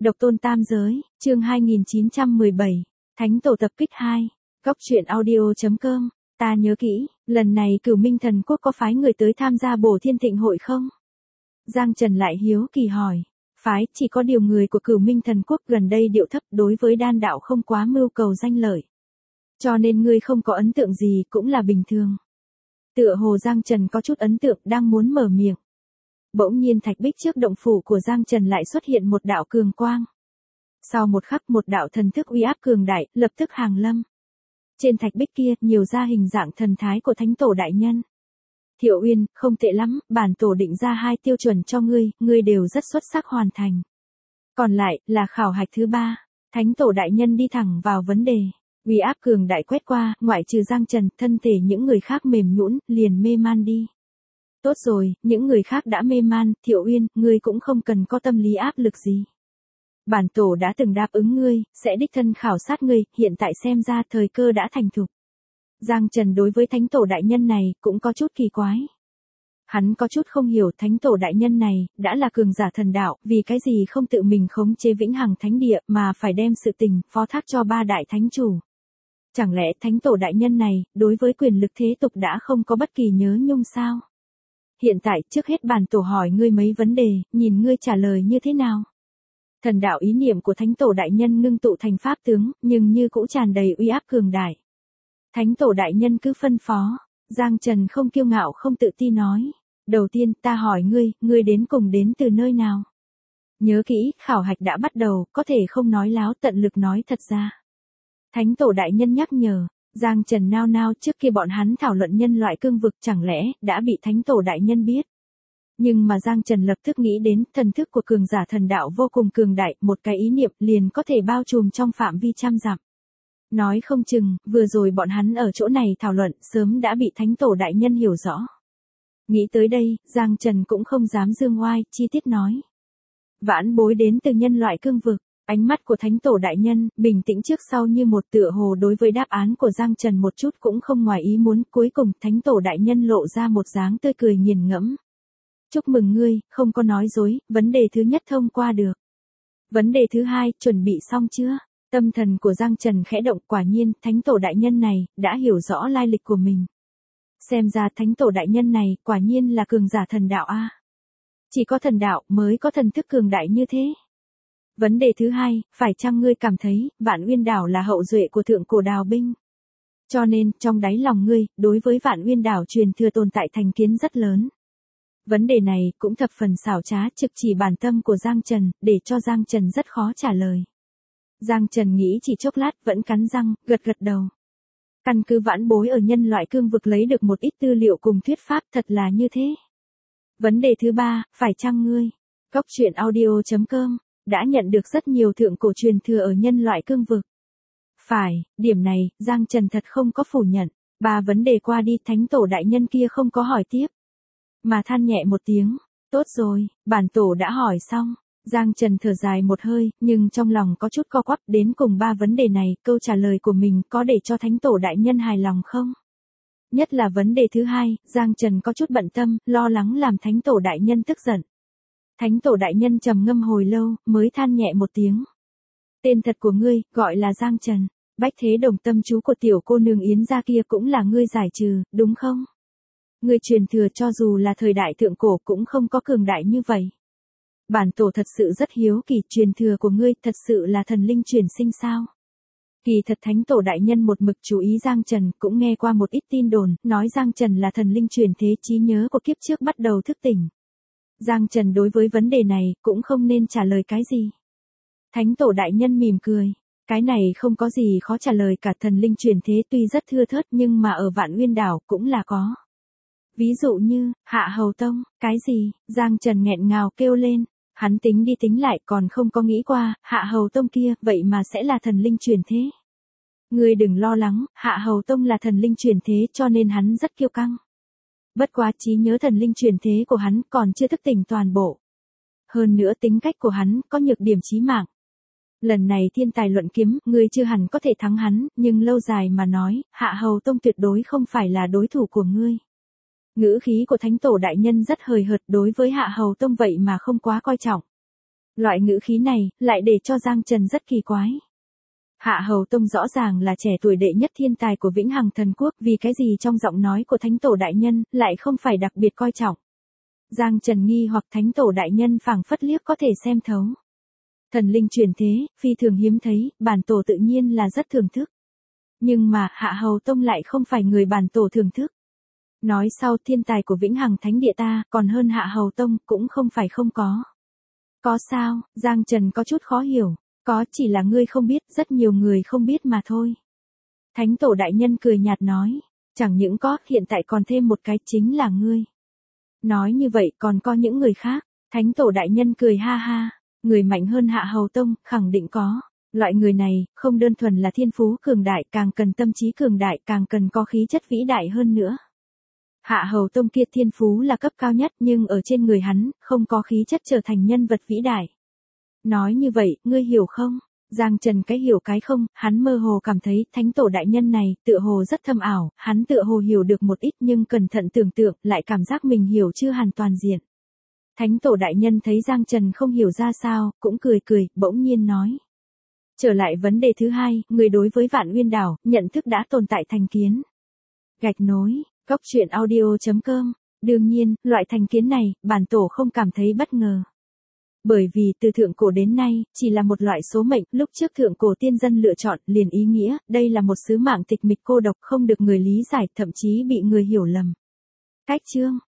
Độc tôn tam giới, chương 2917, Thánh tổ tập kích 2, Góc truyện audio.com, ta nhớ kỹ, lần này Cửu Minh Thần Quốc có phái người tới tham gia bổ thiên thịnh hội không? Giang Trần lại hiếu kỳ hỏi, phái chỉ có điều người của Cửu Minh Thần Quốc gần đây điệu thấp đối với đan đạo không quá mưu cầu danh lợi. Cho nên ngươi không có ấn tượng gì cũng là bình thường. Tựa hồ Giang Trần có chút ấn tượng đang muốn mở miệng. Bỗng nhiên thạch bích trước động phủ của Giang Trần lại xuất hiện một đạo cường quang. Sau một khắc một đạo thần thức uy áp cường đại, lập tức hàng lâm. Trên thạch bích kia, nhiều ra hình dạng thần thái của Thánh tổ đại nhân. Thiệu Uyên, không tệ lắm, bản tổ định ra 2 tiêu chuẩn cho ngươi đều rất xuất sắc hoàn thành. Còn lại, là khảo hạch thứ 3. Thánh tổ đại nhân đi thẳng vào vấn đề. Uy áp cường đại quét qua, ngoại trừ Giang Trần, thân thể những người khác mềm nhũn, liền mê man đi. Tốt rồi, những người khác đã mê man, Thiệu Uyên, ngươi cũng không cần có tâm lý áp lực gì. Bản tổ đã từng đáp ứng ngươi, sẽ đích thân khảo sát ngươi, hiện tại xem ra thời cơ đã thành thục. Giang Trần đối với Thánh tổ đại nhân này, cũng có chút kỳ quái. Hắn có chút không hiểu Thánh tổ đại nhân này, đã là cường giả thần đạo, vì cái gì không tự mình khống chế vĩnh hằng thánh địa, mà phải đem sự tình, phó thác cho 3 đại thánh chủ. Chẳng lẽ Thánh tổ đại nhân này, đối với quyền lực thế tục đã không có bất kỳ nhớ nhung sao? Hiện tại, trước hết bản tổ hỏi ngươi mấy vấn đề, nhìn ngươi trả lời như thế nào? Thần đạo ý niệm của Thánh tổ đại nhân ngưng tụ thành pháp tướng, nhưng như cũ tràn đầy uy áp cường đại. Thánh tổ đại nhân cứ phân phó, Giang Trần không kiêu ngạo không tự ti nói. Đầu tiên, ta hỏi ngươi đến cùng đến từ nơi nào? Nhớ kỹ, khảo hạch đã bắt đầu, có thể không nói láo, tận lực nói thật ra. Thánh tổ đại nhân nhắc nhở. Giang Trần nao nao, trước kia bọn hắn thảo luận nhân loại cương vực, chẳng lẽ đã bị Thánh tổ đại nhân biết. Nhưng mà Giang Trần lập tức nghĩ đến, thần thức của cường giả thần đạo vô cùng cường đại, một cái ý niệm liền có thể bao trùm trong phạm vi trăm dặm. Nói không chừng, vừa rồi bọn hắn ở chỗ này thảo luận, sớm đã bị Thánh tổ đại nhân hiểu rõ. Nghĩ tới đây, Giang Trần cũng không dám dương oai, chi tiết nói. Vãn bối đến từ nhân loại cương vực. Ánh mắt của Thánh tổ đại nhân, bình tĩnh trước sau như một, tựa hồ đối với đáp án của Giang Trần một chút cũng không ngoài ý muốn. Cuối cùng, Thánh tổ đại nhân lộ ra một dáng tươi cười nghiền ngẫm. Chúc mừng ngươi, không có nói dối, vấn đề thứ nhất thông qua được. Vấn đề thứ 2, chuẩn bị xong chưa? Tâm thần của Giang Trần khẽ động, quả nhiên, Thánh tổ đại nhân này, đã hiểu rõ lai lịch của mình. Xem ra Thánh tổ đại nhân này, quả nhiên là cường giả thần đạo a. Chỉ có thần đạo mới có thần thức cường đại như thế. Vấn đề thứ 2, phải chăng ngươi cảm thấy, Vạn Uyên đảo là hậu duệ của thượng cổ đào binh? Cho nên, trong đáy lòng ngươi, đối với Vạn Uyên đảo truyền thừa tồn tại thành kiến rất lớn. Vấn đề này, cũng thập phần xảo trá, trực chỉ bản tâm của Giang Trần, để cho Giang Trần rất khó trả lời. Giang Trần nghĩ chỉ chốc lát, vẫn cắn răng, gật đầu. Căn cứ vãn bối ở nhân loại cương vực lấy được một ít tư liệu cùng thuyết pháp, thật là như thế. Vấn đề thứ 3, phải chăng ngươi, Góc truyện audio.com, đã nhận được rất nhiều thượng cổ truyền thừa ở nhân loại cương vực? Phải, điểm này, Giang Trần thật không có phủ nhận. 3 vấn đề qua đi, Thánh tổ đại nhân kia không có hỏi tiếp. Mà than nhẹ một tiếng, tốt rồi, bản tổ đã hỏi xong. Giang Trần thở dài một hơi, nhưng trong lòng có chút co quắp, đến cùng 3 vấn đề này, câu trả lời của mình có để cho Thánh tổ đại nhân hài lòng không? Nhất là vấn đề thứ 2, Giang Trần có chút bận tâm, lo lắng làm Thánh tổ đại nhân tức giận. Thánh tổ đại nhân trầm ngâm hồi lâu, mới than nhẹ một tiếng. Tên thật của ngươi, gọi là Giang Trần. Bách Thế Đồng tâm chú của tiểu cô nương Yến gia kia cũng là ngươi giải trừ, đúng không? Ngươi truyền thừa cho dù là thời đại thượng cổ cũng không có cường đại như vậy. Bản tổ thật sự rất hiếu kỳ, truyền thừa của ngươi thật sự là thần linh truyền sinh sao? Kỳ thật Thánh tổ đại nhân một mực chú ý Giang Trần, cũng nghe qua một ít tin đồn, nói Giang Trần là thần linh truyền thế, trí nhớ của kiếp trước bắt đầu thức tỉnh. Giang Trần đối với vấn đề này, cũng không nên trả lời cái gì. Thánh tổ đại nhân mỉm cười. Cái này không có gì khó trả lời cả, thần linh truyền thế tuy rất thưa thớt nhưng mà ở Vạn Uyên đảo cũng là có. Ví dụ như, Hạ Hầu Tông, cái gì? Giang Trần nghẹn ngào kêu lên. Hắn tính đi tính lại còn không có nghĩ qua, Hạ Hầu Tông kia, vậy mà sẽ là thần linh truyền thế. Ngươi đừng lo lắng, Hạ Hầu Tông là thần linh truyền thế cho nên hắn rất kiêu căng. Bất quá trí nhớ thần linh truyền thế của hắn còn chưa thức tỉnh toàn bộ. Hơn nữa tính cách của hắn có nhược điểm chí mạng. Lần này thiên tài luận kiếm, ngươi chưa hẳn có thể thắng hắn, nhưng lâu dài mà nói, Hạ Hầu Tông tuyệt đối không phải là đối thủ của ngươi. Ngữ khí của Thánh tổ đại nhân rất hời hợt, đối với Hạ Hầu Tông vậy mà không quá coi trọng. Loại ngữ khí này, lại để cho Giang Trần rất kỳ quái. Hạ Hầu Tông rõ ràng là trẻ tuổi đệ nhất thiên tài của Vĩnh Hằng Thần Quốc, vì cái gì trong giọng nói của Thánh Tổ Đại Nhân, lại không phải đặc biệt coi trọng. Giang Trần nghi hoặc Thánh Tổ Đại Nhân phảng phất liếc có thể xem thấu. Thần linh truyền thế, phi thường hiếm thấy, bản tổ tự nhiên là rất thưởng thức. Nhưng mà Hạ Hầu Tông lại không phải người bản tổ thưởng thức. Nói sau thiên tài của Vĩnh Hằng Thánh Địa ta, còn hơn Hạ Hầu Tông, cũng không phải không có. Có sao, Giang Trần có chút khó hiểu. Có, chỉ là ngươi không biết, rất nhiều người không biết mà thôi. Thánh Tổ Đại Nhân cười nhạt nói. Chẳng những có, hiện tại còn thêm một cái, chính là ngươi. Nói như vậy còn có những người khác. Thánh Tổ Đại Nhân cười ha ha. Người mạnh hơn Hạ Hầu Tông, khẳng định có. Loại người này, không đơn thuần là thiên phú cường đại, càng cần tâm trí cường đại, càng cần có khí chất vĩ đại hơn nữa. Hạ Hầu Tông kia thiên phú là cấp cao nhất, nhưng ở trên người hắn, không có khí chất trở thành nhân vật vĩ đại. Nói như vậy, ngươi hiểu không? Giang Trần cái hiểu cái không, hắn mơ hồ cảm thấy Thánh Tổ Đại Nhân này, tựa hồ rất thâm ảo, hắn tựa hồ hiểu được một ít nhưng cẩn thận tưởng tượng, lại cảm giác mình hiểu chưa hẳn toàn diện. Thánh Tổ Đại Nhân thấy Giang Trần không hiểu ra sao, cũng cười cười, bỗng nhiên nói. Trở lại vấn đề thứ hai, người đối với Vạn Uyên Đảo, nhận thức đã tồn tại thành kiến. Gạch nối, Cốc truyện audio.com. Đương nhiên, loại thành kiến này, bản tổ không cảm thấy bất ngờ. Bởi vì từ thượng cổ đến nay, chỉ là một loại số mệnh, lúc trước thượng cổ tiên dân lựa chọn, liền ý nghĩa, đây là một sứ mạng tịch mịch cô độc không được người lý giải, thậm chí bị người hiểu lầm. Cách chương